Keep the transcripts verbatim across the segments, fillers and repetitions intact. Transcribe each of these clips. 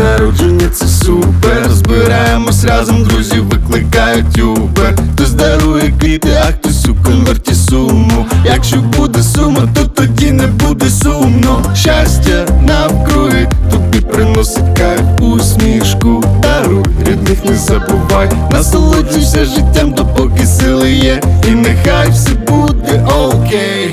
народження це супер. Збираємось разом, друзі викликають Uber. Хтось дарує квіти, а хтось у конверті суму. Якщо буде сума, то тоді не буде сумно. Щастя навкруги тобі приносить кайф, усмішку даруй, рідних не забувай. Насолоджуйся життям, допоки сили є, і нехай все буде окей.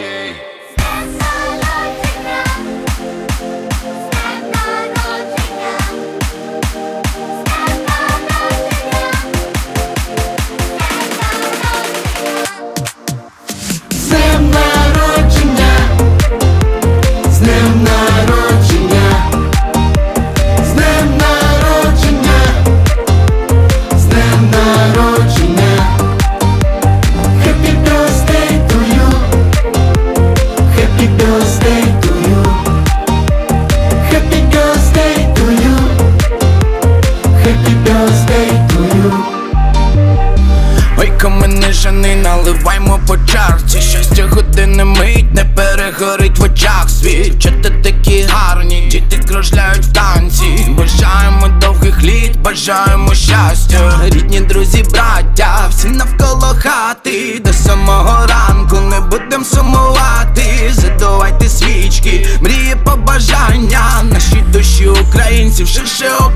З днем народження, з днем народження, з днем народження, з днем народження. Happy birthday to you, happy birthday to you, happy birthday to you, happy birthday to you. Ой, камені жени, наливаймо по чарці. Щастя години мить, не перегорить в очах світ. Дівчата такі гарні, діти кружляють в танці. Бажаємо довгих літ, бажаємо щастя. Рідні, друзі, браття, всі навколо хати. До самого ранку не будем сумувати. Задувайте свічки, мрії, побажання. Наші душі українців ширше